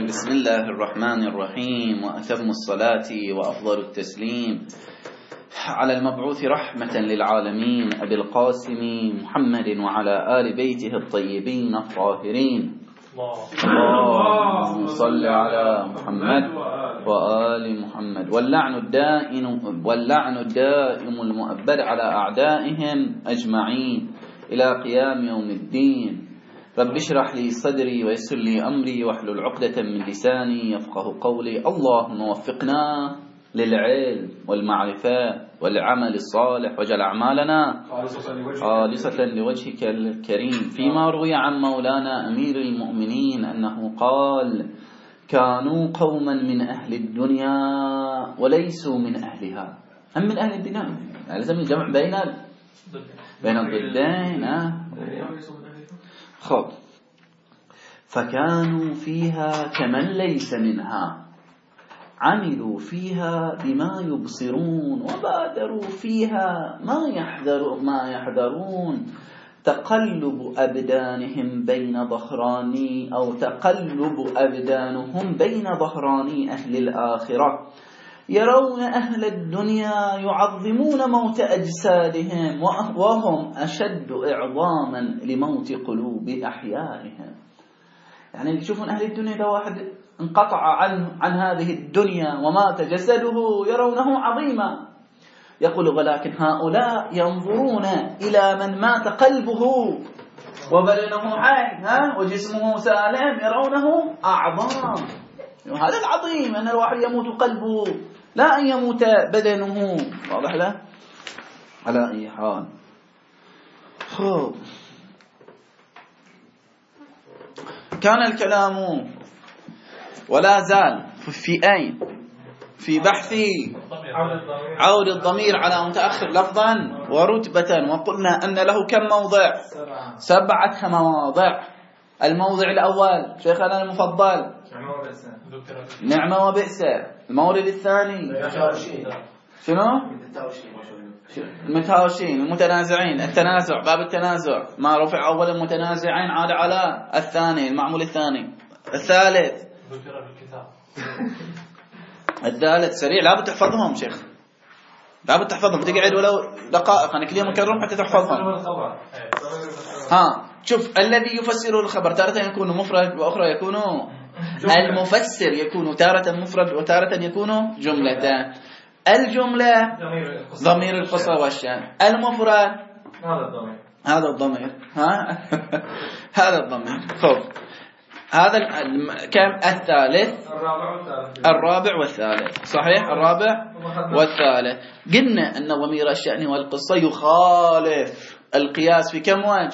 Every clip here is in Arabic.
بسم الله الرحمن الرحيم، وأتم الصلاة وأفضل التسليم على المبعوث رحمة للعالمين أبي القاسم محمد وعلى آل بيته الطيبين الطاهرين. اللهم صل على محمد وآل محمد. واللعن الدائم المؤبد على أعدائهم أجمعين إلى قيام يوم الدين. رب اشرح لي صدري ويسر لي أمري واحلل عقدة من لساني يفقه قولي. اللهم وفقنا للعلم والمعرفة والعمل الصالح، واجعل أعمالنا خالصة لوجهك الكريم. فيما روي عن مولانا أمير المؤمنين أنه قال: كانوا قوما من أهل الدنيا وليسوا من أهلها. هم من أهل الدنيا، لازم الجمع بين الضدين. خب، فكانوا فيها كمن ليس منها، عملوا فيها بما يبصرون، وبادروا فيها ما يحذرون. تقلب أبدانهم بين ظهراني أو تقلب أبدانهم بين ظهراني أهل الآخرة. يرون أهل الدنيا يعظمون موت أجسادهم وهم أشد إعظاما لموت قلوب أحيائهم. يعني اللي يشوفون أهل الدنيا ده واحد انقطع عن هذه الدنيا ومات جسده يرونه عظيما. يقول: ولكن هؤلاء ينظرون إلى من مات قلبه وبدنه حي وجسمه سالم، يرونه أعظم. هذا العظيم أن الواحد يموت قلبه لا أن يموت بدنه. واضح له؟ على أي حال. خب، كان الكلام ولا زال في أين؟ في بحث عود الضمير على متأخر لفظا ورتبة. وقلنا أن له كم موضع؟ 7 مواضع. الموضع الأول شيخنا المفضل نعمة وبئس. المورد الثاني شنو؟ المتهاوشين المتنازعين، التنازع، باب التنازع، ما رفع أول المتنازعين عاد على الثاني، المعمول الثاني. الثالث الثالث سريع، لابد تحفظهم شيخ، لابد تحفظهم، تقعد ولو دقائق، أنا كل يوم أكررهم حتى تحفظهم. شوف، الذي يفسر الخبر تارة يكون مفرد وأخرى يكون المفسر، يكون تارة مفرد وتارة يكون جملة. الجملة ضمير القصة والشأن، المفرد هذا الضمير هذا الضمير. خب، هذا كم؟ الثالث، الرابع والثالث. صحيح، الرابع والثالث. قلنا أن ضمير الشأن والقصة يخالف القياس في كم وجه؟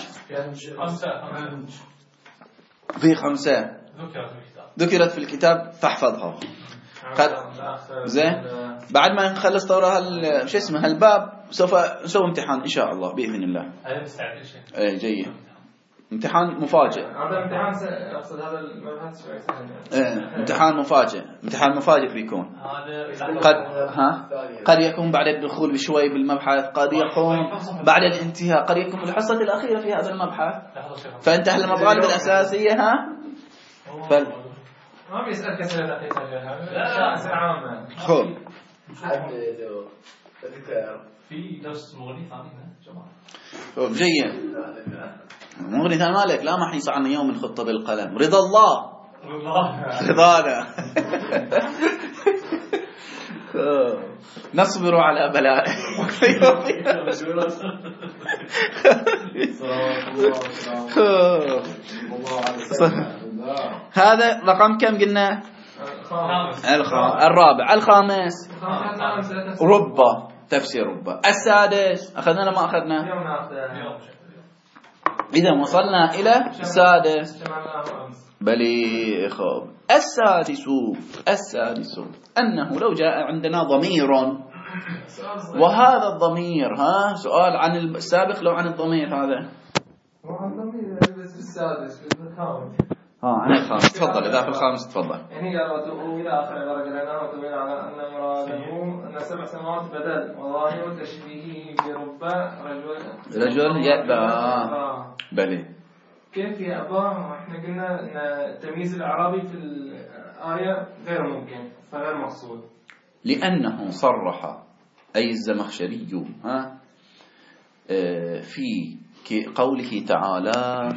في 5 ذكرت في الكتاب، فاحفظها. زين، بعد ما نخلص طورها شو اسمه الباب سوف نسوي امتحان إن شاء الله بإذن الله. أي جيد، امتحان مفاجئ. هذا امتحان أقصد هذا المبحث شوي سهل. امتحان مفاجئ، امتحان مفاجئ بيكون. قد يكون بعد الدخول بشوي بالمبحث، قد يكون بعد الانتهاء، قد يكون في الحصة الأخيرة في هذا المبحث. فانتهى المطالب الأساسية. ما بيسألك أسئلة دقيقة لا أسئلة عامة. خب، في درس مغني ثاني جماعة. جيد، مغني ثاني مالك لا ما حيص عنا يوم الخطة بالقلم. رضا الله رضانا. نصبر على بلاء. هذا رقم كم قلنا؟ الرابع. الخامس ربا، تفسير ربا. السادس أخذنا لما أخذنا؟ إذا وصلنا إلى السادس بلي. خب، السادس أنه لو جاء عندنا ضمير، وهذا الضمير سؤال عن السابق، لو عن الضمير هذا السادس عن الخامس. تفضل، إذا في الخامس تفضل. يعني قالوا إلى آخر درجة وتبين على أن مراده أن 7 سماوات بدل، وظاهر تشبيهه بربا رجل يأبى. بلي، كيف يأبى؟ احنا قلنا أن تمييز الأعرابي في الآية غير ممكن فغير مقصود، لأنه صرح أي الزمخشري في قوله تعالى،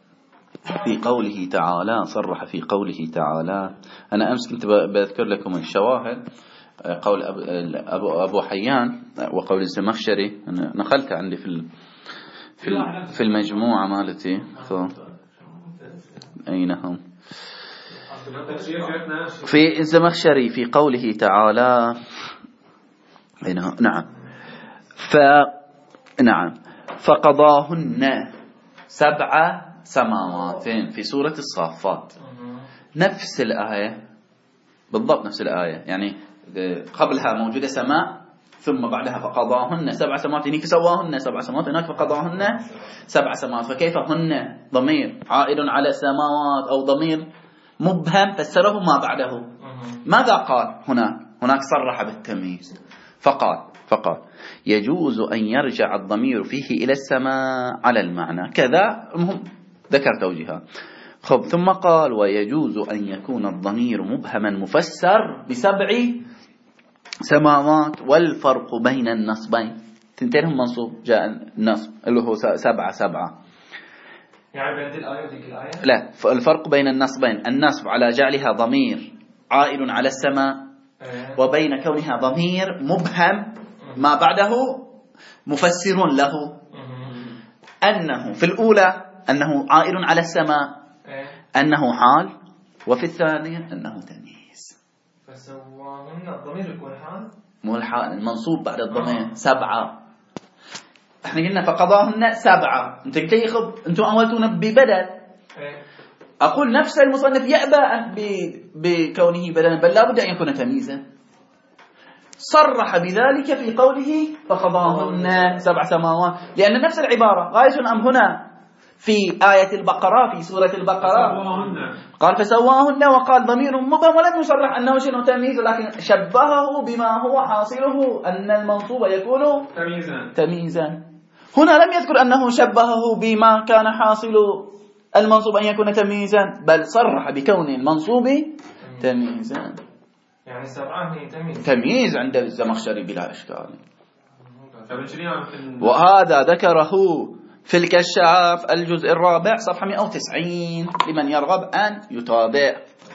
صرح في قوله تعالى. أنا أمس كنت بذكر لكم الشواهد، قول أبو حيان وقول الزمخشري، أنا نقلت عندي في المجموعة مالتي. أين هم؟ في الزمخشري في قوله تعالى، نعم، فقضاهن 7 سماوات في سورة الصافات. نفس الآية بالضبط، نفس الآية، يعني قبلها موجودة سماء، ثم بعدها فقضاهن 7 سماوات، هناك سواهن 7 سماوات، هناك فقضاهن 7 سماوات. فكيف هن ضمير عائد على السماوات أو ضمير مبهم فسره ما بعده؟ ماذا قال هناك صرح بالتمييز، فقال يجوز أن يرجع الضمير فيه إلى السماء على المعنى كذا، ذكر توجيهها. ثم قال ويجوز أن يكون الضمير مبهما مفسر ب7 سماوات، والفرق بين النصبين، تنتين منصوب، جاء النصب اللي هو 7 يعني بين الآية وذيك الآية؟ لا، الفرق بين النصبين، النصب على جعلها ضمير عائد على السماء، وبين كونها ضمير مبهم ما بعده مفسر له، أنه في الأولى أنه عائد على السماء، أنه حال، وفي الثانية أنه تمييز. فسواهن الضمير يكون حال، مو الحال المنصوب بعد الضمير 7. احنا قلنا فقضاهن 7، انت قلت انتم اولتون ببدل. اقول نفس المصنف يأبى بكونه بدلا، بل لا بد ان يكون تمييزا. صرح بذلك في قوله فقضاهن 7 سماوات، لأن نفس العبارة غاية أم هنا في آية البقرة، في سورة البقرة قال فسواهن، وقال ضمير مبهم، ولم يصرح أنه شيء تمييز، لكن شبهه بما هو حاصله أن المنصوب يكون تمييزا. هنا لم يذكر أنه شبهه بما كان حاصل المنصوب أن يكون تمييزا، بل صرح بكون المنصوب تمييزا. يعني 7 هي تمييز عند الزمخشري بلا إشكال. وهذا ذكره في الكشاف الجزء 4 صفحة 190 لمن يرغب أن يتابع.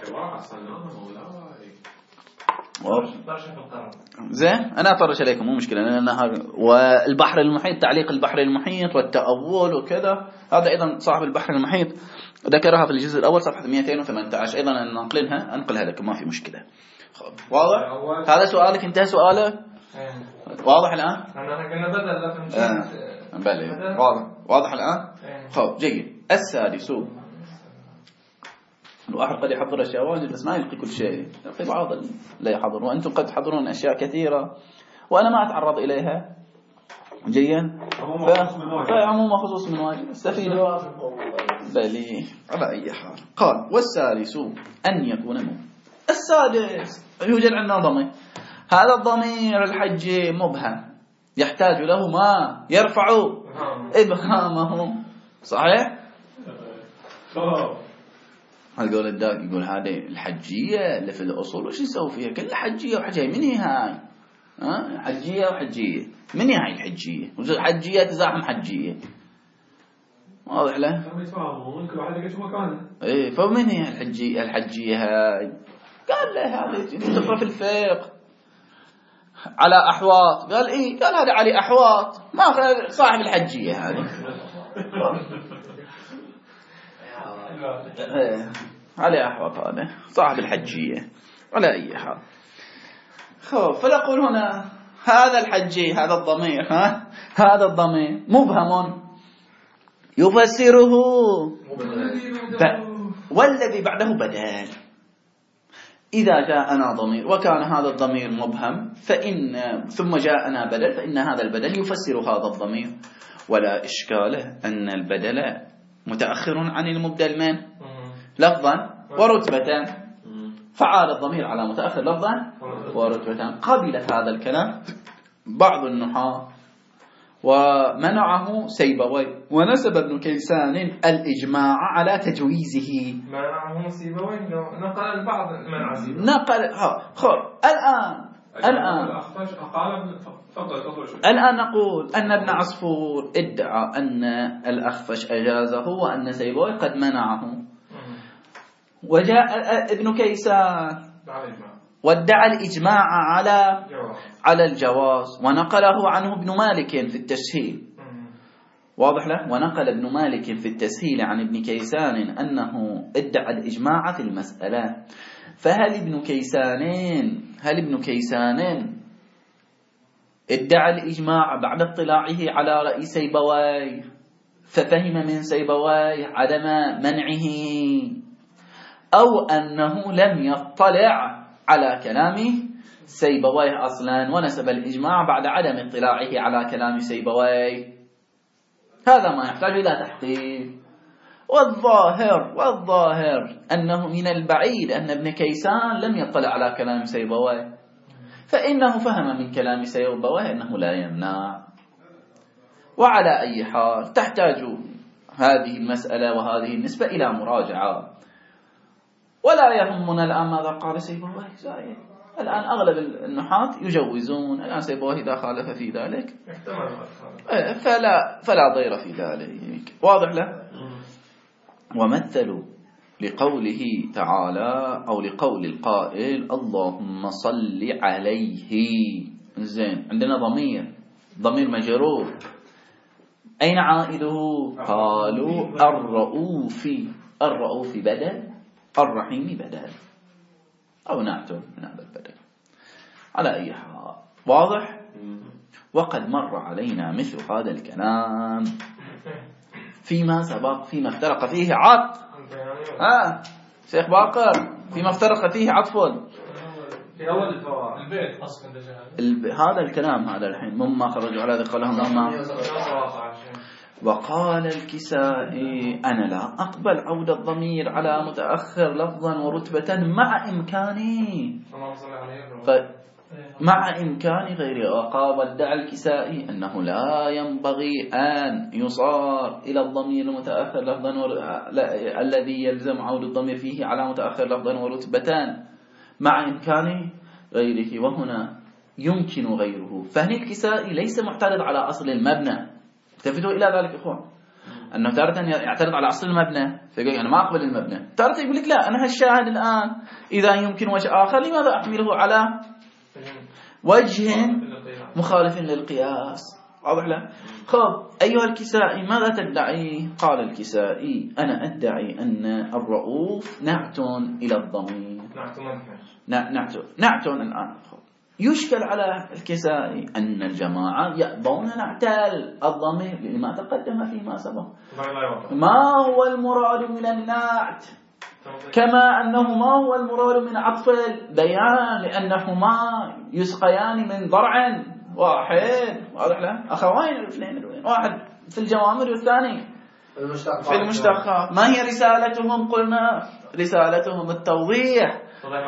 زين، أنا أطرش عليكم مو مشكلة، والبحر المحيط، تعليق البحر المحيط والتأول وكذا، هذا أيضا صاحب البحر المحيط ذكرها في الجزء الأول صفحة 218، أيضا أنقلها لكم ما في مشكلة. واضح؟ هذا سؤالك انتهى سؤاله؟ واضح الآن؟ أنا قلنا بدل لكن بلى واضح الآن؟ خب جيد. السادس، الواحد قد يحضر أشياء واجد بس ما يلقي كل شيء، يلقي بعض لا يحضر، وأنتم قد تحضرون أشياء كثيرة وأنا ما أتعرض إليها. جيد؟ فعموما خصوص من واجب استفيدوا. بلي على أي حال. قال والسادس أن يكون السادس يوجد عندنا ضمير، هذا الضمير الحجي مبهم يحتاج له ما يرفع إبهامه، صحيح؟ القول الداق يقول هذه الحجية اللي في الأصول وش نسوي فيها؟ كل حجية وحجية، من هي هاي؟ حجية وحجية، من هي هاي الحجية؟ حجية تزاحم حجية، واضح له؟ إيه، فمن هي الحجية هاي؟ قال له هذه تقرأ في الفقه على أحواط، قال إيه؟ قال هذا علي أحواط، ما صاحب الحجية هذه. علي أحواط هذا صاحب الحجية على أي حال. فنقول هنا هذا الحجي، هذا الضمير، هذا الضمير مبهم يفسره والذي بعده بدل. إذا جاءنا ضمير وكان هذا الضمير مبهم ثم جاءنا بدل، فإن هذا البدل يفسر هذا الضمير، ولا إشكال أن البدل متأخر عن المبدل من لفظا ورتبة، فعال الضمير على متأخر لفظا ورتبة. قبل هذا الكلام بعض النحاة ومنعه سيبويه، ونسب ابن كيسان الإجماع على تجويزه. منعه سيبويه، نقل البعض منع سيبويه، نقل الآن نقول أن ابن عصفور ادعى أن الأخفش أجازه وأن سيبويه قد منعه، وجاء ابن كيسان وادعى الإجماع على الجواز، ونقله عنه ابن مالك في التسهيل. واضح له؟ ونقل ابن مالك في التسهيل عن ابن كيسان أنه ادعى الإجماع في المسألة. فهل ابن كيسان ادعى الإجماع بعد اطلاعه على رأي سيبويه ففهم من سيبويه عدم منعه، أو أنه لم يطلع على كلام سيبويه أصلا ونسب الإجماع بعد عدم اطلاعه على كلام سيبويه؟ هذا ما يحتاج إلى تحقيق. والظاهر أنه من البعيد أن ابن كيسان لم يطلع على كلام سيبويه، فإنه فهم من كلام سيبويه أنه لا يمنع. وعلى أي حال تحتاج هذه المسألة وهذه النسبة إلى مراجعة، ولا يهمنا الآن ماذا قال سيبويه. الآن أغلب النحاة يجوزون، الآن سيبويه إذا خالف في ذلك فلا ضير في ذلك. واضح له؟ ومثلوا لقوله تعالى أو لقول القائل اللهم صل عليه. زين، عندنا ضمير مجرور، أين عائده؟ قالوا الرؤوف بدل، الرحيم بدل، أو نعت من هذا البدل. على أي حال واضح؟ وقد مر علينا مثل هذا الكلام فيما سبق، فيما افترق فيه عطف. شيخ باقر، فيما افترق فيه عطف في أول البيت أصلا هذا الكلام هذا الحين مما خرجوا على ذلك قالهم. وقال الكسائي أنا لا أقبل عود الضمير على متأخر لفظا ورتبة مع إمكان غيره. وقال ادعى الكسائي أنه لا ينبغي أن يصار إلى الضمير المتأخر لفظا الذي يلزم عود الضمير فيه على متأخر لفظا ورتبة مع إمكان غيره، وهنا يمكن غيره. فهنا الكسائي ليس معترض على أصل المبنى. التفتوا إلى ذلك إخوان، أنه تارة يعترض على أصل المبنى فيقول أنا ما أقبل المبنى، تارة يقول لك لا أنا هالشاهد الآن إذا يمكن وجه آخر لماذا أحمله على وجه مخالف للقياس؟ واضح له؟ خب أيها الكسائي ماذا تدعي؟ قال الكسائي أنا أدعي أن الرؤوف نعت إلى الضمير، نعت الآن. يشكل على الكسائي أن الجماعة يأبون نعت الضمير لما تقدم فيما سبق. ما هو المراد من النعت؟ كما أنه ما هو المراد من عطف البيان، لأنهما يسقيان من ضرع واحد. واضح له؟ أخوين الاثنين، واحد في الجوامر والثاني في المشتقات. ما هي رسالتهم؟ قلنا رسالتهم التوضيح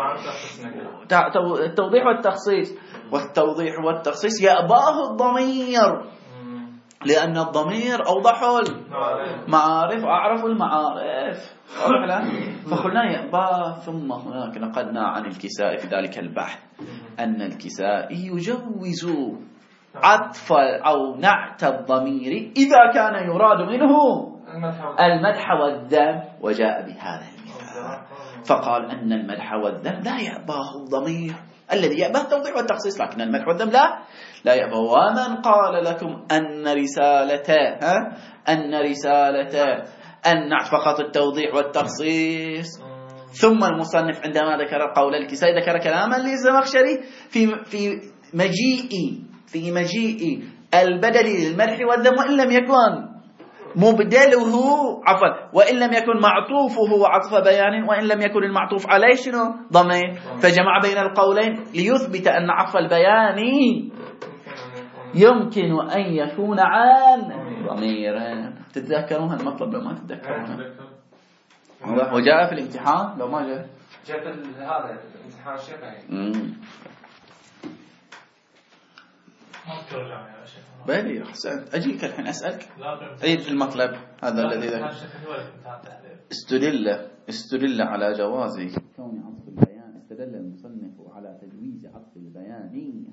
والتخصيص. والتوضيح والتخصيص يأباه الضمير، لأن الضمير أوضح المعارف أعرف المعارف. فقلنا يأباه. ثم هناك نقلنا عن الكسائي في ذلك البحث أن الكسائي يجوز عطف أو نعت الضمير إذا كان يراد منه المدح والذم، وجاء بهذا المثال فقال أن المدح والذم لا يأباه الضمير، الذي يأباه التوضيح والتخصيص، لكن المدح والذم لا يأباه. ومن قال لكم أن رسالة النعت فقط التوضيح والتخصيص؟ ثم المصنف عندما ذكر قول الكسائي ذكر كلاما للزمخشري في مجيء البدل للمدح والذم، وإن لم يكن مبدله وإن لم يكن معطوفه عطف بيان، وإن لم يكن المعطوف عليه شنو؟ ضمير. فجمع بين القولين ليثبت أن عطف البيان يمكن أن يكون عن ضميرا. تتذكرون المطلب لو ما تتذكرون؟ وجاء في الامتحان لو ما جاء هذا الامتحان الشفهي. بلي أحسنت. أجيك الحين أسألك عيد المطلب هذا الذي استدل على جواز كون عطف البيان. استدل المصنف على تجويز عطف البيان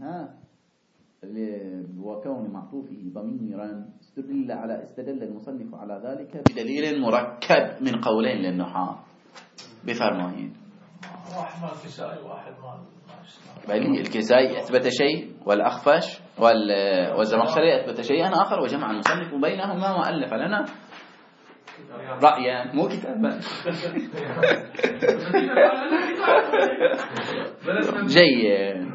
وكون معطوفه ضميرا. استدل المصنف على ذلك بدليل مركب من قولين للنحاة بفرمائين. واحد مال الكسائي وواحد مال بلي الكسائي أثبت شيء والأخفش والزمخشري أثبت شيئا آخر، وجمع المصنف بينهما وألف لنا رأيا مو كتابا. جيد.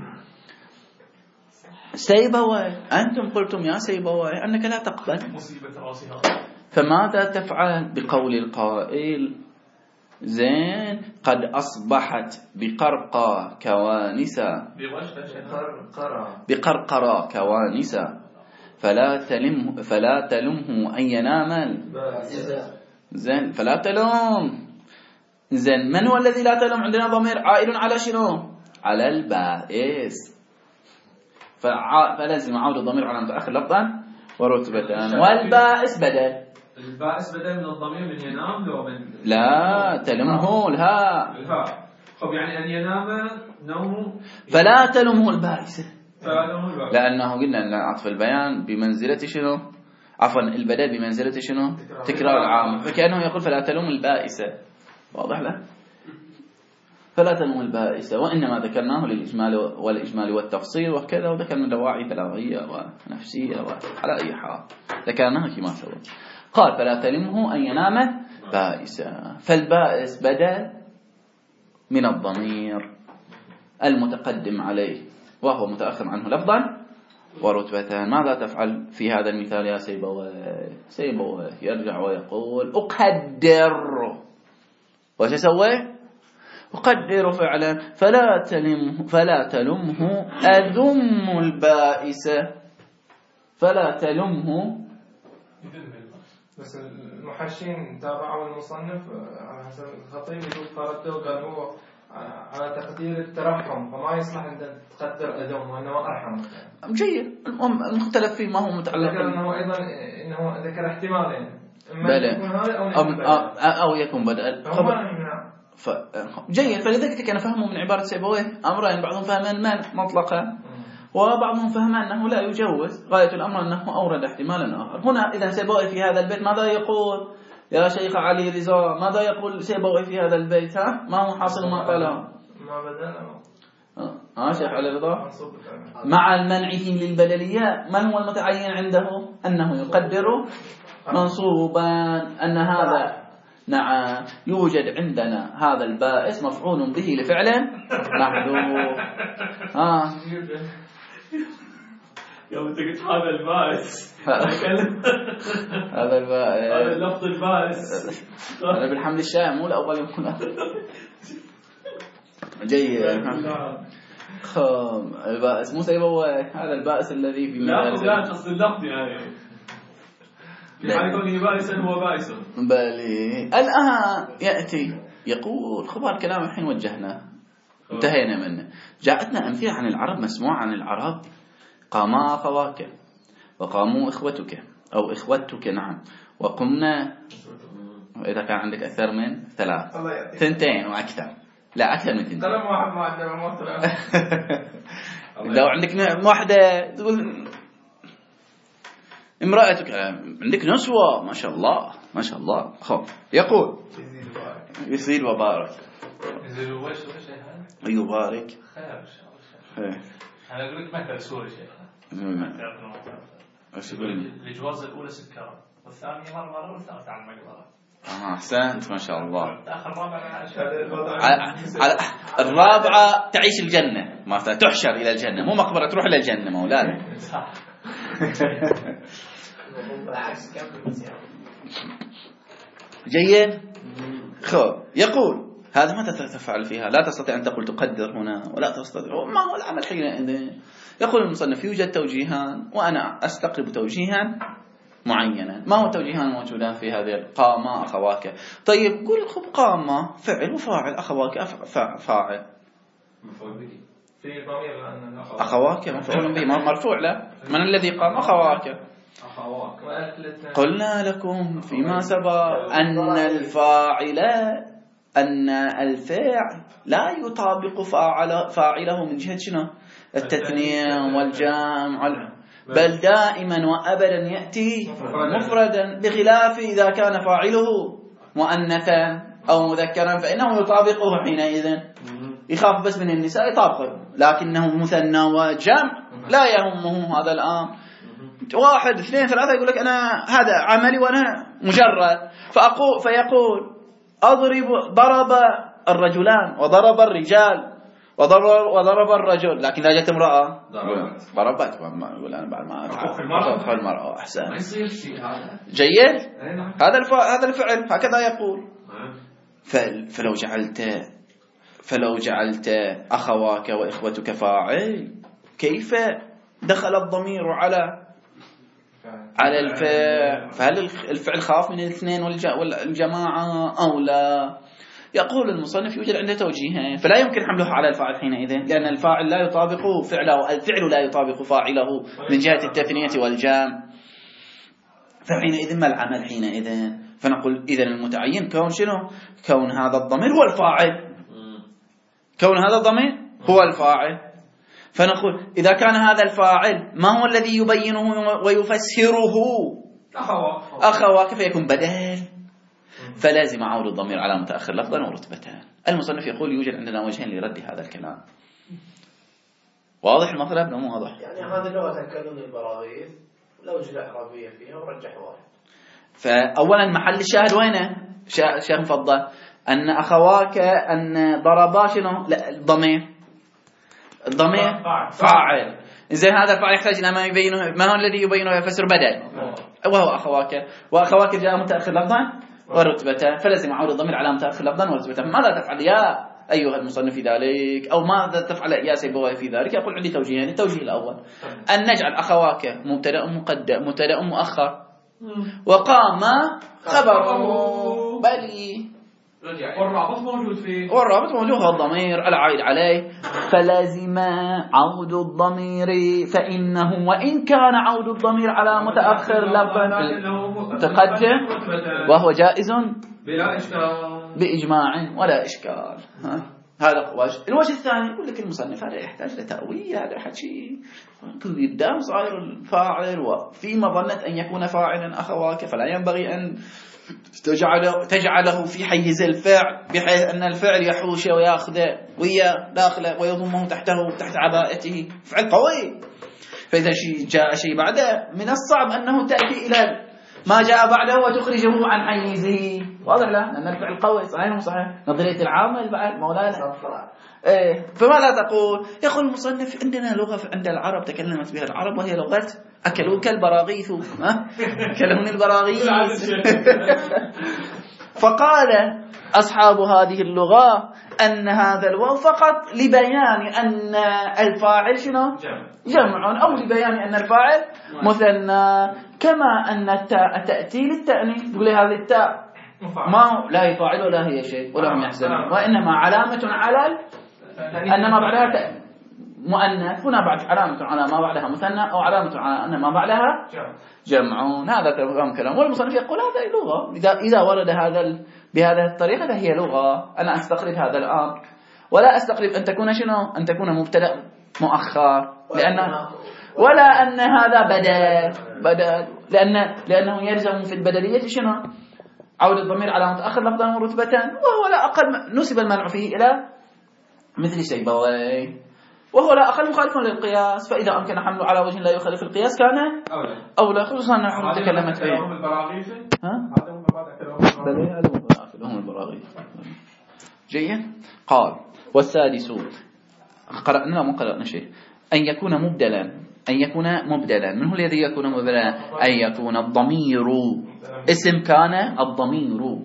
سيبوي، أنتم قلتم يا سيبوي أنك لا تقبل، فماذا تفعل بقول القائل زين قد أصبحت بقرقى كوانسا بقرقرة كوانسا فلا تلمه أن ينام. زين فلا تلوم. زين من هو الذي لا تلوم؟ عندنا ضمير عائل على شنو؟ على البائس، فلازم أعود الضمير على متأخر لفظا ورتبة، والبائس بدل. البائس بدل من الضمير من ينام لو من لا تلمه الها. طب يعني أن ينام نومه فلا تلمه البائس، لأنه قلنا أن عطف البيان بمنزلة شنو؟ عفوا البدل بمنزلة شنو؟ تكرار عام، فكأنه يقول فلا تلوم البائس. واضح له؟ فلا تلوم البائس، وإنما ذكرناه للإجمال والتفصيل وكذا، وذكرنا دواعي بلاغية ونفسية وعلى أي حال ذكرناها كما سبق. قال فلا تلمه أن ينام بائسا، فالبائس بدل من الضمير المتقدم عليه وهو متأخر عنه لفظا ورتبة. ماذا تفعل في هذا المثال يا سيبويه يرجع ويقول أقدر. وش يسوي؟ أقدر فعلا. فلا تلمه أذم البائس. فلا تلمه. بس المحشين تابعوا المصنف على حسب الخطيب يقول فرده قال هو على تقدير الترحم، فما يصلح أن تقدر أذم وأنه أرحم. جيد. المختلف فيه ما هو متعلق. ذكر أنه أيضا إنه ذكر احتمالين، أو يكون بدل. جيد. فلذلك كان فهمه من عبارة سيبويه أمرين، بعضهم فهم المنع مطلقا وبعضهم فهم أنه لا يجوز. غاية الأمر أنه أورد احتمالا آخر. هنا إذا سيبويه في هذا البيت ماذا يقول يا شيخ علي رضا؟ ماذا يقول سيبويه في هذا البيت؟ ما هو حاصل ما قاله؟ ما بدل شيخ علي رضا مع المنع للبدلية. من هو المتعين عنده؟ أنه يقدر منصوبا أن هذا نعم يوجد عندنا هذا البائس مفعول به لفعل محذوف. يوم تقول هذا البائس هذا البائس هذا اللفظ البائس هذا بالحمل الشائع مو الأول يكون جيد. البائس مو سيبويه هذا البائس الذي في لا تصل اللفظ يعني في حال كونه بائسا هو بائس. بلي الآن يأتي يقول خبر كلام الحين وجهنا انتهينا منه. جاءتنا أمثلة عن العرب مسموعة عن العرب. قاما أخواك وقاموا إخوتك أو إخوتك نعم وقمنا. إذا كان عندك أكثر من 3 2 وأكثر لا أكثر من 2 كلام واحد ما عندنا ما 3 لو عندك واحدة تقول امرأتك عندك نسوة ما شاء الله ما شاء الله. يقول يزيد وبارك يبارك خير. أنا أقول لك مثل سوري شيخ. الجواز الأولى سكرة والثانية مرة والثالثة عن مقبرة. أحسنت ما شاء الله. على الرابعة تعيش الجنة ما تحشر إلى الجنة مو مقبرة تروح إلى الجنة مولانا. جيد. يقول هذا ماذا تفعل فيها؟ لا تستطيع أن تقول تقدر هنا ولا تستطيع. ما هو العمل حينئذ؟ يقول المصنف يوجد توجيهان وأنا أستقرب توجيها معينا. ما هو توجيهان موجودان في هذه القامة أخواك؟ طيب قول خب قامة فعل وفاعل أخواك فاعل في ضمير لأن أخواك مفعول به مرفوع له. من الذي قام؟ أخواك. قلنا لكم فيما سبق أن الفاعل لا يطابق فاعله من جهة شنو؟ التثنية والجمع، بل دائما وأبدا يأتي مفردا، بخلاف إذا كان فاعله مؤنثا أو مذكرا فإنه يطابقه حينئذ. يخاف بس من النساء يطابقه، لكنه مثنى وجمع لا يهمه هذا الآن. 1 2 3 يقول لك أنا هذا عملي وأنا مجرد، فيقول ضرب الرجلان وضرب الرجال وضرب الرجل، لكن لا جت امرأة ضربت. يقول أنا بعد ما أتعرف المرأة أحسن. ما يصير شيء هذا جيد. هذا الفعل هكذا يقول. فلو جعلت أخواك وإخوتك فاعل، كيف دخل الضمير على الفعل؟ فهل الفعل خاف من الاثنين والجماعة أو لا؟ يقول المصنف يوجد عنده توجيهين، فلا يمكن حمله على الفاعل حينئذ، لأن الفاعل لا يطابق فعله، الفعل لا يطابق فاعله من جهة التثنية والجمع. فحينئذ ما العمل حينئذ؟ فنقول إذن المتعين كون شنو؟ كون هذا الضمير هو الفاعل، كون هذا الضمير هو الفاعل. فنقول إذا كان هذا الفاعل ما هو الذي يبينه ويفسره؟ أخواك، فيكون بدل، فلازم عود الضمير على متأخر لفظا ورتبتان. المصنف يقول يوجد عندنا وجهين لرد هذا الكلام. واضح المطلب؟ مو واضح؟ يعني هذه اللغة تكلم البراغيث والأوجه الإعرابية فيها ورجح واحد. فأولا محل الشاهد وينه؟ شيخ مفضل أن أخواك أن ضربا شنو؟ لا، الضمير فاعل. إذن هذا الفاعل يحتاج إلى ما يبينه، ما هو الذي يبينه ويفسر؟ بدل، وهو أخواك. وأخواك جاء متأخر لفظا ورتبة، فلازم عود الضمير على متأخر لفظا ورتبة. ماذا تفعل يا أيها المصنف في ذلك؟ أو ماذا تفعل يا سيبويه في ذلك؟ يقول عندي توجيهين. التوجيه الأول أن نجعل أخواك مبتدأ مقدم، مبتدأ مؤخر، وقام خبره بلي، والرابط موجود فيه، والرابط موجود هو الضمير العائد عليه، فلازم عود الضمير، فإنه وإن كان عود الضمير على متأخر لفظا متقدم وهو جائز بلا إشكال بإجماع ولا إشكال. هذا وجه. الوجه الثاني يقول لك المصنف هذا يحتاج لتأويل، هذا حكي قدام صاير الفاعل وفي مظنة أن يكون فاعلا أخواك، فلا ينبغي أن تجعله في حيز الفعل بحيث أن الفعل يحوشه ويأخذه ويا داخله ويضمه تحت عباءته، فعل قوي. فإذا جاء شيء بعده من الصعب أنه تأتي إلى ما جاء بعده وتخرجه عن حيزه. واضح له أن الفعل قوي، صحيح مو صحيح؟ نظرية العامل بعد مولانا. فماذا تقول؟ يقول المصنف عندنا لغة عند العرب تكلمت بها العرب وهي لغة أكلوك البراغيث، أكلون البراغيث. فقال أصحاب هذه اللغة أن هذا الواو فقط لبيان أن الفاعل شنو؟ جمع، أو لبيان أن الفاعل مثنى، كما أن التاء تأتي للتأنيث. تقول هذه التاء ما لا يفاعل ولا هي شيء ولا هم يحزنون، وإنما علامة على أن ما بعدها مؤنث، هنا بعد علامة على ما بعدها مثنى، أو علامة على أن ما بعدها جمعون. هذا كلام. والمصنف يقول هذا لغة، إذا ورد هذا بهذه الطريقة فهي لغة. أنا أستقرب هذا الأمر ولا أستقرب أن تكون شنو؟ أن تكون مبتدأ مؤخر، ولا أن هذا بدل لأنه يلزم في البدلية شنو؟ عود الضمير على متأخر لفظا ورتبة، وهو لا أقل نسب المنع فيه إلى مثل سيبويه، وهو لا أقل مخالف للقياس. فإذا أمكن حمله على وجه لا يخالف القياس كان أولى، خصوصا نحن تكلمت فيه. هم البراغيث. جيد. قال والسادس قرأنا ما قرأنا شيء، أن يكون مبدلا. من هو الذي يكون مبدلا؟ أن يكون الضمير اسم، كان الضمير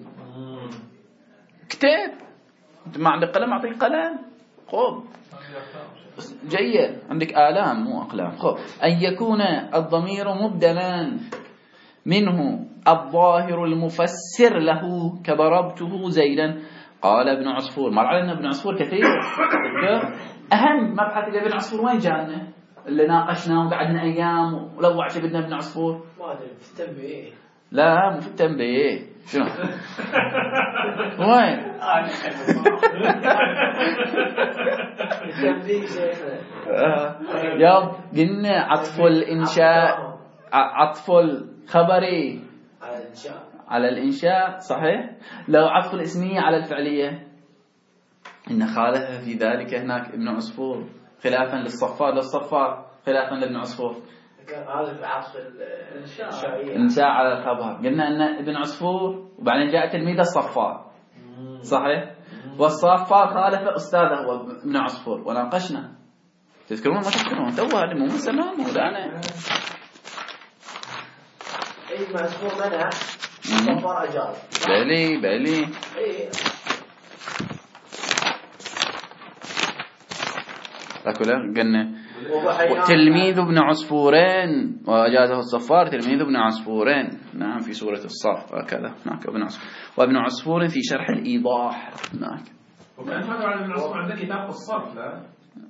كتاب. ما عندك قلم؟ أعطيك قلم. خب جيد، عندك آلام مو أقلام. خب أن يكون الضمير مبدلا منه الظاهر المفسر له كضربته زيدا قال ابن عصفور. مر علينا ابن عصفور كثير. أهم مبحث ابن عصفور وين جانا اللي ناقشناه وقعدنا أيام ولو عجبنا ابن عصفور؟ ما أدري في التنبيه. لا مو في التنبيه. شنو وين التنبيه ياب قلنا عطف الإنشاء، عطف الخبري على الإنشاء صحيح. لو عطف الاسمية على الفعلية إن خالف في ذلك هناك ابن عصفور خلافا للصفار خلافا لابن عصفور. هذا في عطف الإنشاء إنشاء على الخبر. قلنا أن ابن عصفور وبعدين جاء تلميذ الصفار صحيح، والصفار خالف أستاذه هو ابن عصفور وناقشنا. تذكرون ما تذكرون توها اللي مو مسلم مولانا ابن عصفور منع الصفار أجاز. بلي قلنا تلميذ ابن عصفورين وأجازه الصفار تلميذ ابن عصفورين. نعم في سورة الصف هكذا هناك ابن عصفور وابن عصفور في شرح الإيضاح هناك. وكان هذا على ابن عصفور عنده كتاب الصرف لا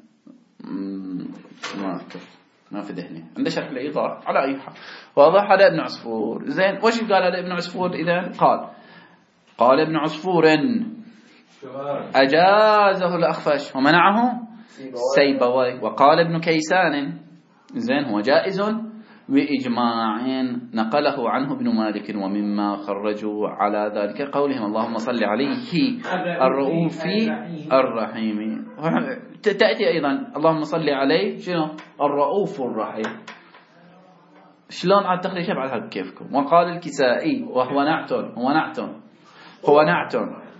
ما في ذهني عنده شرح الإيضاح. على أي حال واضح هذا ابن عصفور. زين وش قال هذا ابن عصفور إذا؟ قال ابن عصفور أجازه الأخفش ومنعه سيبوي. وقال ابن كيسان زين هو جائز بإجماع نقله عنه ابن مالك. ومما خرجوا على ذلك قولهم اللهم صل عليه الرؤوف الرحيم. تأتي أيضا اللهم صل عليه شنو الرؤوف الرحيم. شلون على التخريج بعد كيفكم. وقال الكسائي وهو نعت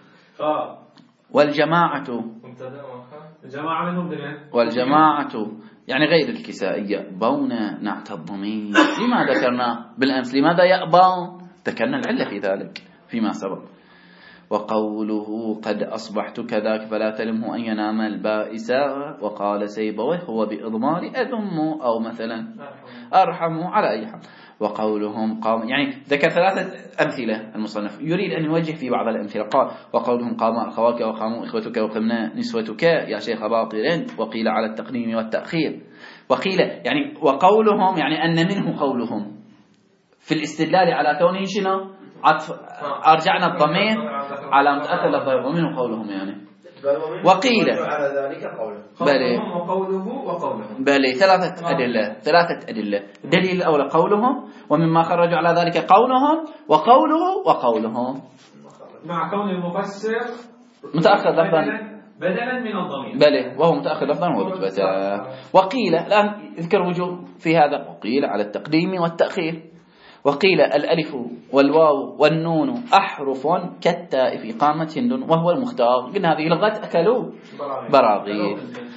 والجماعة والجماعة يعني غير الكسائية يأبون نعت الضمير. لما ذكرنا بالأمس لماذا يأبون؟ ذكرنا العلة في ذلك فيما سبق. وقوله قد أصبحت كذاك فلا تلمه أن ينام البائس. وقال سيبويه هو بإضمار أذم أو مثلا أرحم على أي حال. وقولهم قام يعني ذكر ثلاثة أمثلة المصنف يريد أن يوجه في بعض الأمثلة. قال وقولهم قام أخواك وقاموا إخوتك وقمنا نسوتك يا شيخ باطل. وقيل على التقديم والتأخير. وقيل يعني وقولهم يعني أن منه قولهم في الاستدلال على كونه شنو عطف أرجعنا الضمير على متأخر الضمير ومنه قولهم يعني. وقيل على ذلك قوله بلي ثلاثة أدلة. الدليل الأول قولهم ومما خرجوا على ذلك قولهم وقولهم مع كون المفسر متأخر لفظا بدلا من الضمير بلي وهو متأخر لفظا ورتبة. وقيل الآن يذكر وجوه في هذا. وقيل على التقديم والتأخير. وقيل الألف والواو والنون أحرف كالتاء في قامة هند وهو المختار. قلنا هذه لغة أكلوا براغيث.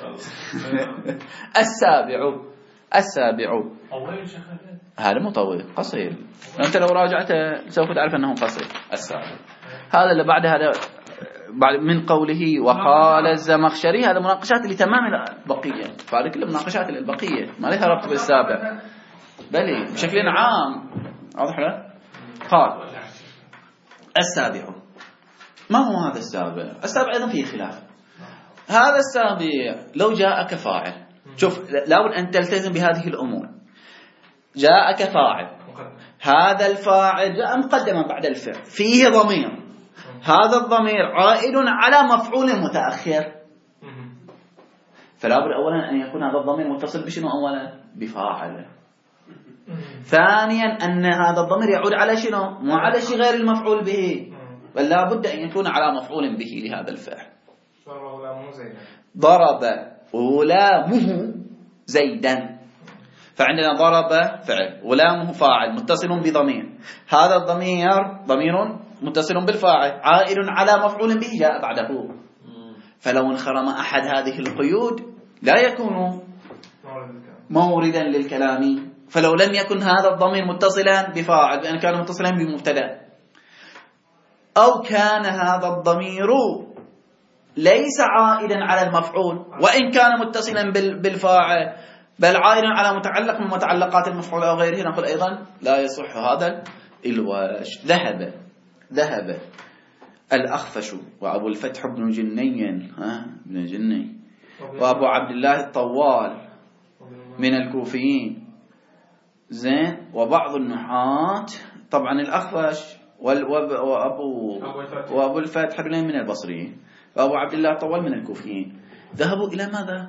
السابع هذا مطول قصير. أنت لو راجعته سوف تعرف أنه قصير. السابع هذا اللي بعد هذا بعد من قوله وقال الزمخشري. هذا مناقشات لتمام البقية. فهذه كل مناقشات البقية ما لها ربط بالسابع بلي بشكل عام. واضح له؟ قال السابع. ما هو هذا السابع؟ السابع أيضا فيه خلاف. هذا السابع لو جاءك فاعل شوف لابد أن تلتزم بهذه الأمور. جاءك فاعل هذا الفاعل جاء مقدما بعد الفعل فيه ضمير. هذا الضمير عائد على مفعول متأخر. فلا بد أولا أن يكون هذا الضمير متصل بشنو؟ أولا بفاعل. ثانيا أن هذا الضمير يعود على شنو؟ مو على شيء غير المفعول به بل لا بد أن يكون على مفعول به لهذا الفعل. ضرب غلامه زيدا. فعندنا ضرب فعل غلامه فاعل متصل بضمير. هذا الضمير ضمير متصل بالفاعل عائد على مفعول به جاء بعده. فلو انخرم أحد هذه القيود لا يكون موردا للكلام. فلو لم يكن هذا الضمير متصلا بفاعل بأن كان متصلا بمبتدا أو كان هذا الضمير ليس عائدا على المفعول وإن كان متصلا بالفاعل بل عائدا على متعلق من متعلقات المفعول أو غيره نقول أيضا لا يصح هذا الوجه. ذهب الأخفش وأبو الفتح بن جني بن جني وأبو عبد الله الطوال من الكوفيين زين. وبعض النحاة طبعا الأخفش وأبو الفتح من البصريين وأبو عبد الله الطوال من الكوفيين ذهبوا إلى ماذا؟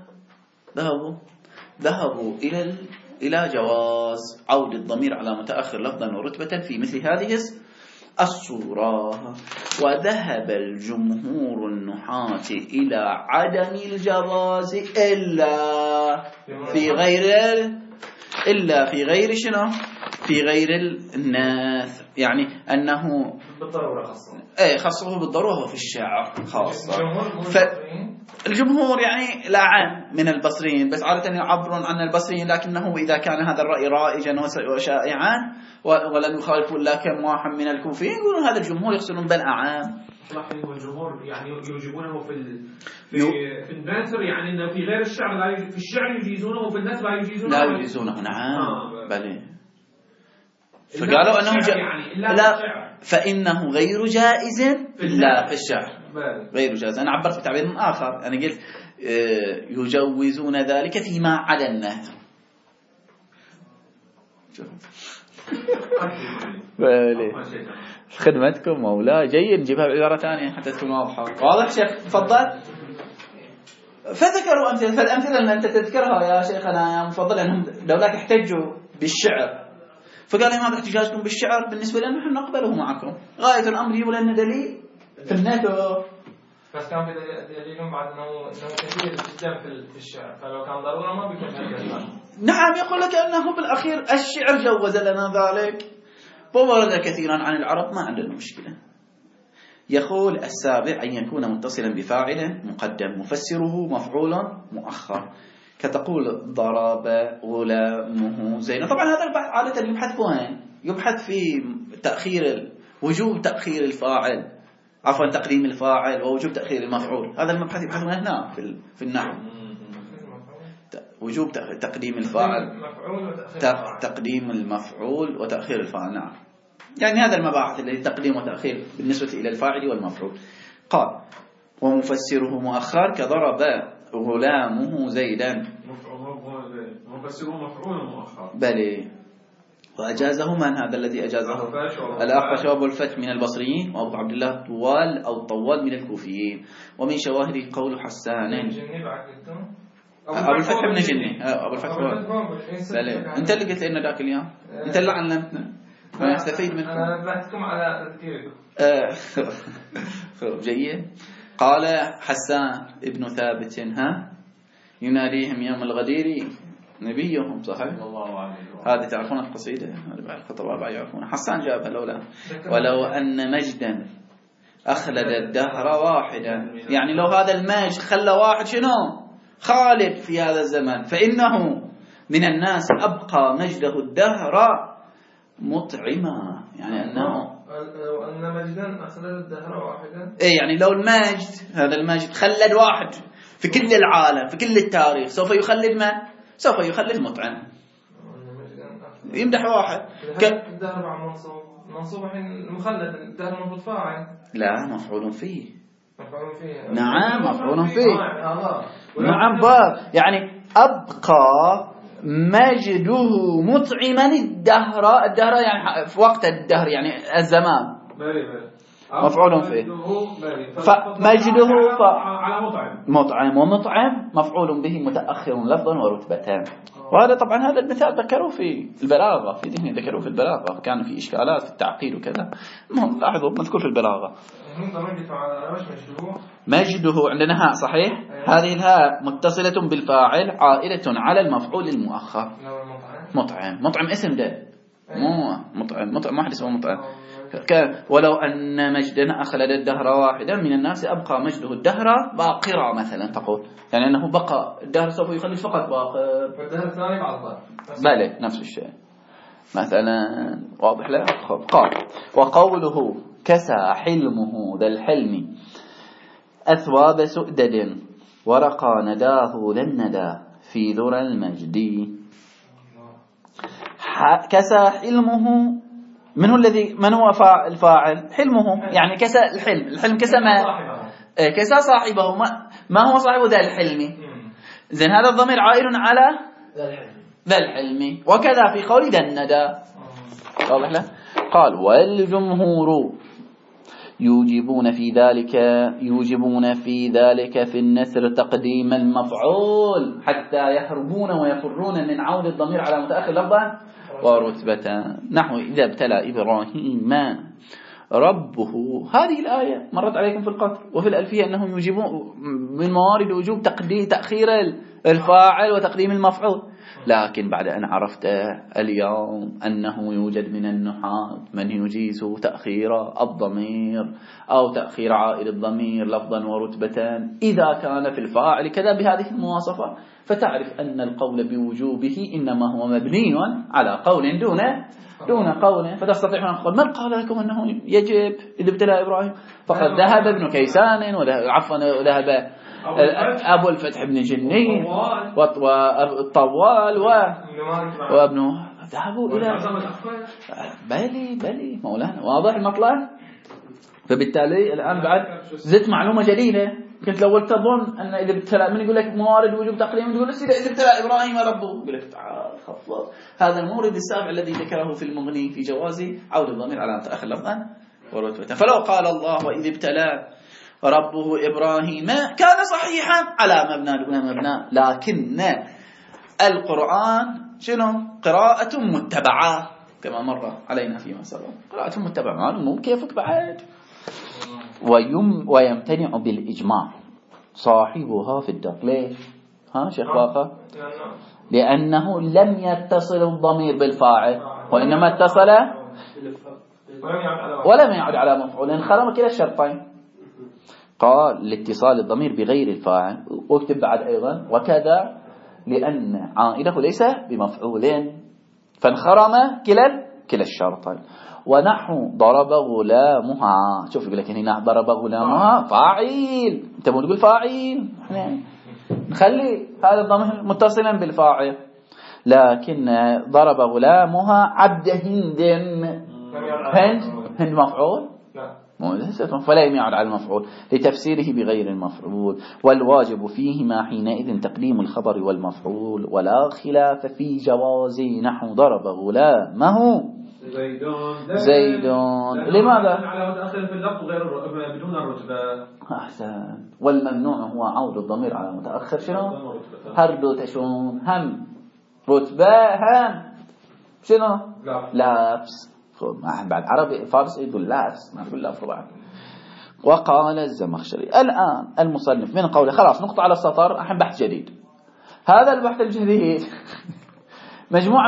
ذهبوا إلى جواز عود الضمير على متأخر لفظا ورتبة في مثل هذه الصورة. وذهب الجمهور النحاة إلى عدم الجواز إلا في غير شنو؟ في غير الناثر، يعني أنه بالضرورة خاصة خاصه بالضرورة في الشعر خاصة. الجمهور يعني لا عام من البصريين، بس عادة يعبرون عن البصريين، لكنه إذا كان هذا الرأي رائجا وشائعا ولم يخالفوا إلا كم واحد من الكوفيين يقولون هذا الجمهور يقصدون بل أعام. الجمهور يعني يجيبونه في النثر، يعني انه في غير الشعر في الشعر يجيزونه وفي النثر لا يجيزونه. نعم بلى. فقالوا أنه يعني لا فإنه غير جائز لا في الشعر غير جائز. أنا عبرت بتعبير آخر، أنا قلت يجوزون ذلك فيما عدا النثر. خدمتكم مولا جيد، نجيبها بعبارة ثانية حتى تكون واضحة. واضح شيخ؟ تفضل. فذكروا أمثلة، فالأمثلة اللي أنت تذكرها يا شيخنا يا مفضل أنهم دولاك احتجوا بالشعر، فقال لهم هذا احتجاجكم بالشعر بالنسبة لنا نحن نقبله معكم، غاية الأمر يقول لنا دليل في النثر. بس كان في دليلهم بعد أنه كثير جدا في الشعر، فلو كان ضرورة ما بيكون هذا. نعم يقول لك أنه بالأخير الشعر جوز لنا ذلك، وورد كثيرا عن العرب ما عندنا مشكلة. يقول السابع أن يكون متصلا بفاعل مقدم مفسره مفعول مؤخر، كتقول ضرب غلامه زين. طبعا هذا البحث عادة يبحث وين؟ يبحث في وجوب تأخير الفاعل، عفوا تقديم الفاعل ووجوب تأخير المفعول. هذا المبحث يبحثون هنا في النحو، وجوب تقديم الفاعل، تقديم المفعول وتأخير الفاعل. نعم، يعني هذا المباحث التي تقديم وتأخير بالنسبة إلى الفاعل والمفعول. قال ومفسره مؤخر كضرب غلامه زيدا، مفسره مفعول مؤخر. بلى. وأجازه من هذا الذي أجازه؟ الأخفش وأبو الفتح من البصريين وأبو عبد الله الطوال أو الطوال من الكوفيين. ومن شواهد قول حسان أبو الفتح بن جني. أبو الفتح بلى. أنت اللي قلت لنا ذاك اليوم، أنت اللي علمتنا، نستفيد منكم. أنا بحثكم على تذكيركم. جيد. قال حسان ابن ثابت يناديهم يوم الغدير نبيهم، صحيح؟ هذه تعرفون القصيدة، هذه بعد الخطبة يعرفون. حسان جابها لولا ولو أن مجدا أخلد الدهر واحدا، يعني لو هذا المجد خلى واحد شنو خالد في هذا الزمن، فإنه من الناس أبقى مجده الدهر مطعما، يعني أنه أن مجدا أخلد الدهر واحدا، يعني لو المجد هذا المجد خلد واحد في كل العالم في كل التاريخ، سوف يخلد من؟ سوف يخلد مطعم. يمدح واحد الدهر مع منصوب الحين المخلد، الدهر المفروض فاعل. لا، مفعول فيه. نعم مفعول فيه. نعم يعني أبقى مجده مطعما الدهر يعني في وقت الدهر، يعني الزمان. مفعول فيه. فمجده على مطعم، ومطعم مفعول به متأخر لفظا ورتبة. وهذا طبعا هذا المثال ذكروا في البلاغة، في ذهني ذكروا في البلاغة، كان في إشكالات في التعقيد وكذا. المهم لاحظوا مذكور في البلاغة. مجده عندنا هاء صحيح. هذه الهاء متصلة بالفاعل عائلة على المفعول المؤخر. مطعم اسم ده، مو مطعم واحد اسمه مطعم. ولو أن مجدا أخلد الدهر واحدا من الناس أبقى مجده الدهر باقرا مثلا، تقول يعني أنه بقى الدهر سوف يخلد فقط باقر، والدهر الثاني بعض بلى نفس الشيء مثلا. واضح له؟ قال وقوله كسى حلمه ذا الحلم أثواب سؤدد ورقى نداه للندى في ذرى المجد. كسى حلمه من هو الفاعل؟ حلمهم، يعني كسى الحلم كسى كسى صاحبه، ما هو صاحب ذا الحلم. زين هذا الضمير عائد على ذا الحلم. وكذا في قول ذا الندى. واضح له؟ قال والجمهور يوجبون في ذلك في النثر تقديم المفعول حتى يهربون ويفرون من عود الضمير على متأخر لفظا ورتبة. نحو إذا ابتلى إبراهيم ربه. هذه الآية مرت عليكم في القطر وفي الألفية أنهم يوجبون من موارد وجوب تأخير الفاعل وتقديم المفعول. لكن بعد أن عرفت اليوم أنه يوجد من النحاة من يجيز تأخير الضمير أو تأخير عائد الضمير لفظا ورتبة إذا كان في الفاعل كذا بهذه المواصفة، فتعرف أن القول بوجوبه إنما هو مبني على قول دون قول. فتستطيع أن تقول من قال لكم أنه يجب إذا ابتلى إبراهيم؟ فقد ذهب ابن كيسان وذهب أبو الفتح بن جنين والطوال وابنه ذهبوا إلى بلي مولانا. واضح المطلع؟ فبالتالي الآن بعد زدت معلومة جديدة. كنت لو تظن أن إذا ابتلى من يقول لك موارد وجوب تقديم تقول إذا ابتلى إبراهيم ربه، يقول لك تعال خفض. هذا المورد السابع الذي ذكره في المغني في جواز عود الضمير على متأخر لفظا ورتبة. فلو قال الله وإذ ابتلى ربه إبراهيم كان صحيحا على مبنى دون مبنى، لكن القرآن شنو؟ قراءة متبعة كما مر علينا فيما سبق. قراءة متبعة معلوم كيفك بعد. ويمتنع بالإجماع صاحبها في الدار. ليش؟ شيخ واقع؟ لأنه لم يتصل الضمير بالفاعل وإنما اتصل ولم يعد على مفعول، انخرم كلا الشرطين. قال لاتصال الضمير بغير الفاعل، واكتب بعد أيضا وكذا لأن عائله ليس بمفعول فانخرم كلا الشرطين. ونحو ضرب غلامها، شوف يقول لك هنا ضرب غلامها فاعل، انت مو تقول فاعل، نخلي هذا الضمير متصلا بالفاعل. لكن ضرب غلامها عبد هند مفعول فلا يعد على المفعول لتفسيره بغير المفعول. والواجب فيهما حينئذ تقديم الخبر والمفعول، ولا خلاف في جواز نحو ضرب غلامه زيدون. لماذا؟ على متأخر في اللفظ غير بدون الرتبة. أحسن. والممنوع هو عود الضمير على متأخر شنو؟ هردو تشون هم رتبة هم شنو؟ لابس. بعد عربي فارس يقول لابس، ما يقول لابس طبعا. وقال الزمخشري الآن المصنف من قوله خلاص نقطة على السطر، الحين بحث جديد. هذا البحث الجديد مجموعة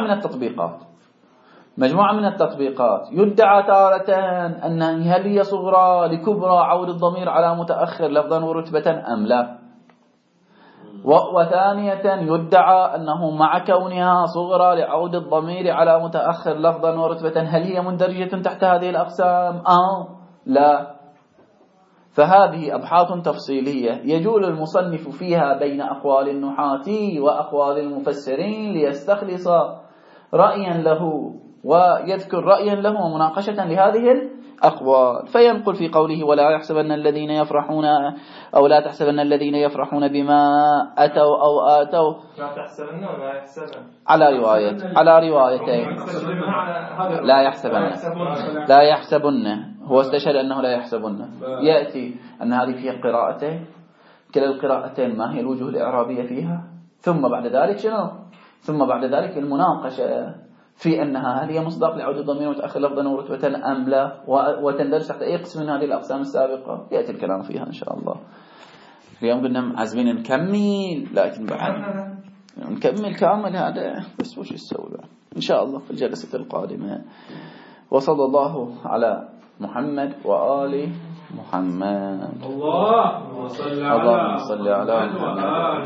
من التطبيقات يدعى تارة أن هل هي صغرى لكبرى عود الضمير على متأخر لفظا ورتبة أم لا، وثانية يدعى أنه مع كونها صغرى لعود الضمير على متأخر لفظا ورتبة هل هي مندرجة تحت هذه الأقسام لا. فهذه أبحاث تفصيلية يجول المصنف فيها بين أقوال النحاة وأقوال المفسرين ليستخلص رأيا له ويذكر رأيا له ومناقشة لهذه الأقوال. فينقل في قوله ولا يحسبن الذين يفرحون أو لا تحسبن الذين يفرحون بما أتوا أو آتوا لا تحسبن ولا يحسبن على روايتين لا يحسبن هو استشهد أنه لا يحسبن. يأتي أن هذه فيها قراءتين، كلا القراءتين ما هي الوجوه الإعرابية فيها، ثم بعد ذلك شنو؟ ثم بعد ذلك المناقشة في أنها هل هي مصداق لعود الضمير متأخر لفظا ورتبة أم لا، وتندرج تحت أي قسم من هذه الأقسام السابقة يأتي الكلام فيها إن شاء الله. اليوم قلنا عازمين نكمل، لكن بعد نكمل كامل هذا بس وش نسوي إن شاء الله في الجلسة القادمة. وصلى الله على محمد وآل محمد. اللهم صل على محمد.